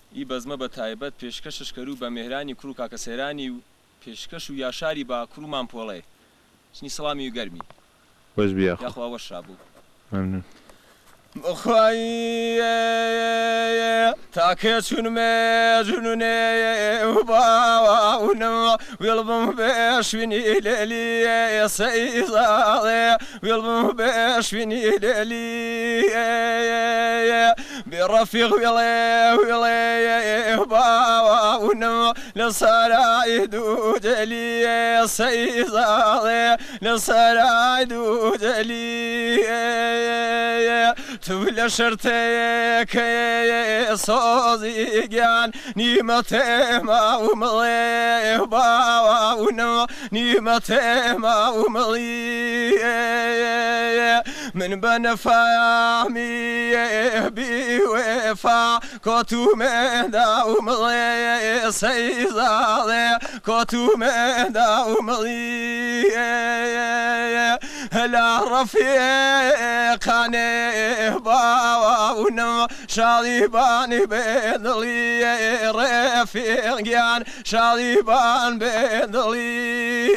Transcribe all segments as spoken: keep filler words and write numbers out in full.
ئی بەزمە بە تایبەت پێشکەشش کەرو بە مێهرانی کوڕ و کاکە سەیرانی و پێشکەش و یاشاری باکوور و مامپۆڵێ چنی سەڵامی و گەرمی وەش بیا یاخوا وەشا بوو مەمنون بخوای تاکە چونمە جنونێ و باوەونم وێڵبم بێشوینی لێلی سەیزاڵێ وێڵبم بێشوینی لێلی بێڕەفیق وێڵێ وێڵێ باوەونم لە سەرای دوو جەلی سەیزاڵێ لە سەرای دوو جەلی تو لە شەرتەیەکە سۆزیگیان نیمەتێمە و مڵێ باوەونم نیمەتێمە و مڵی من بە نەفامی بیوێفا کۆتومێدا و مڵێ سەیزاڵێ کۆتومێدا و مڵی هەلا ڕەفیقانێ باوەونم شاڵیبانی بێدڵی ڕێفیقیان شاڵیبان بێدڵی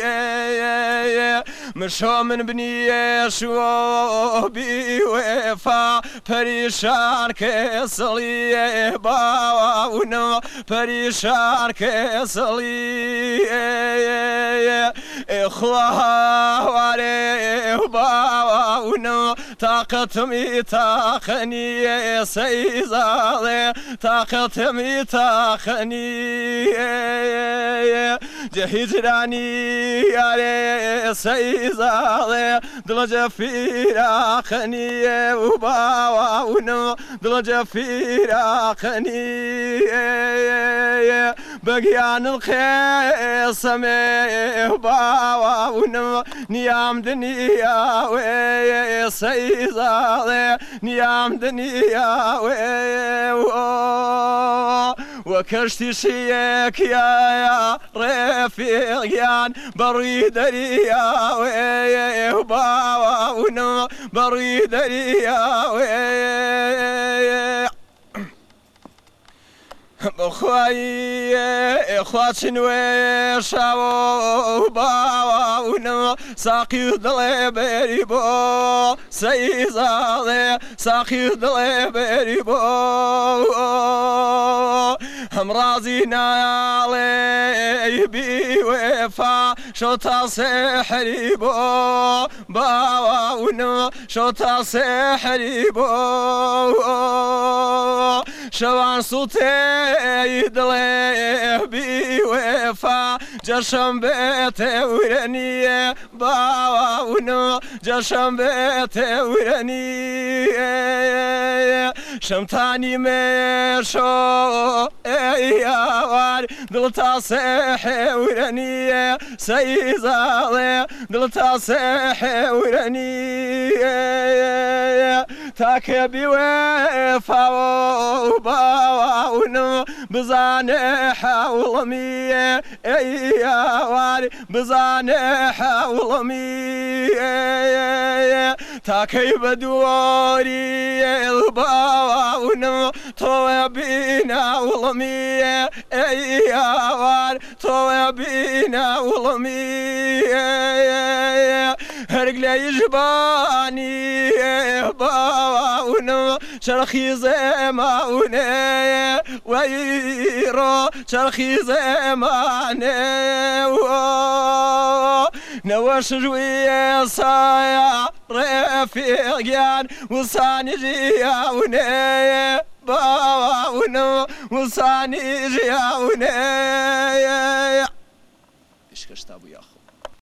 مشۆ من بنیێشوە بیوێفا پەریشان کێسڵی باوەونم پەریشان کێسڵی خوا هاوارێ باوەونم تاقەتمی تاقەنیە سەیزاڵێ تاقەتمی تاقەنیە جەهیجرانی یارێ سەیزاڵێ دڵەجە فیراقەنیە و باوەونم دڵەجە فیراقەنیە بەگیانم خێسەمێ باوەونم نیام دنیاوێ سەیزاڵێ نیام دنیاوێ وە کەشتی شیەکیایە ڕێفیقیان بەڕووی دەریاوێ باوەونم بەڕووی دەریاوێ بخوای خواچن وێشاوە باوەونم ساقی دڵێ بێری بۆ سەیزاڵێ ساقی دڵێ بێری بۆ هەمڕازی ناڵێ بیوێفا شۆ تا سێحری بۆ باوەونم شۆ تا سێحری بۆ شەوان سووتێ دڵێ بیوێفا جەشەم بێتێ ورە نییە باوەونم جەشەم بێتێ ورە نییە شەمتانی مێشۆ ئەیاوار دڵ تا سێحێ ورە نییە سەیزاڵێ دڵ تا سێحێ ورە نییە تاکە بیوێفاوە باوەونم بزانێ حەوڵەمیە ئەیاوار بزانێ حەوڵەمیە تاکەی بە دووەری باوەونم تۆوە بیناوڵەمیە ئەیاوار تۆوە بیناوڵەمیە هەرگ لە یژبانی باوەونم چرخی زێماونێ وەیڕۆ چرخی زێمانێ نەوەش ژوویە سایە ڕێفیقیان وسانی ژیاونێ باوەونم وسانی ژیاونێ ئیشکەشتا بوو یاخ